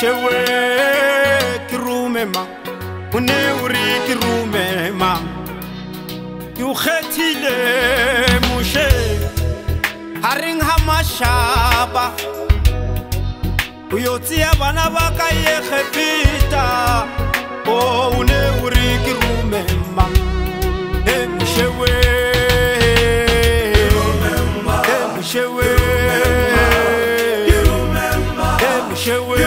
Mushewe kirume ma une uri kirume ma Yukhetile mushe haring hamashaba Uyotsia bana baka yekhepita Oh une uri kirume ma Mushewe Mushewe Mushewe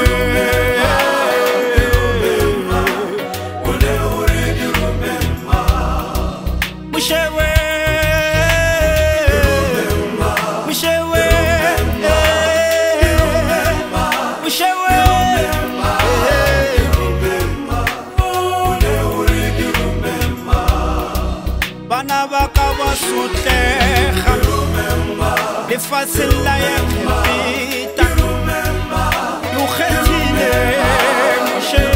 Bana baka basutleha lefaseng la yekhepita Yukhetile mushe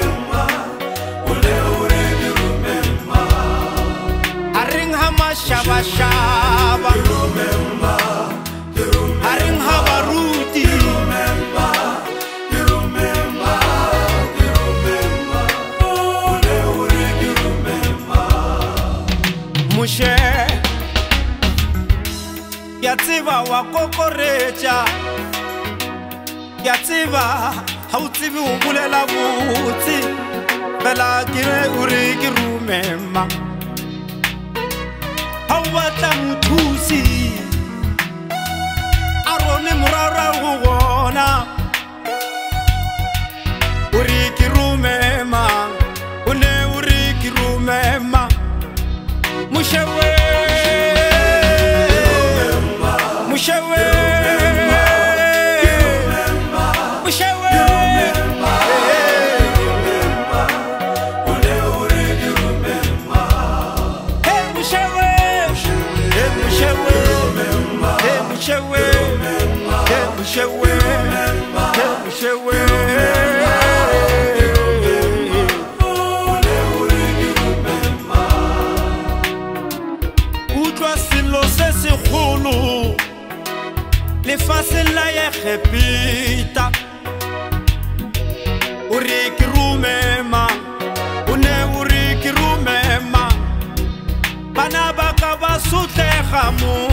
haring hamashaba shaba haring habaruti mushe yatsiba wakokorecha yatsiba hautsibi ubulela butsi bela kire uri kirumema hawatla muthusi arone murara gona uri kirumema une uri kirumema Mushewe Mushewe Mushewe Hey Mushewe Hey Mushewe Hey Mushewe Hey Mushewe Hey Mushewe Lefaseng la yekhepita uri kirumema une uri kirumema bana baka basutleha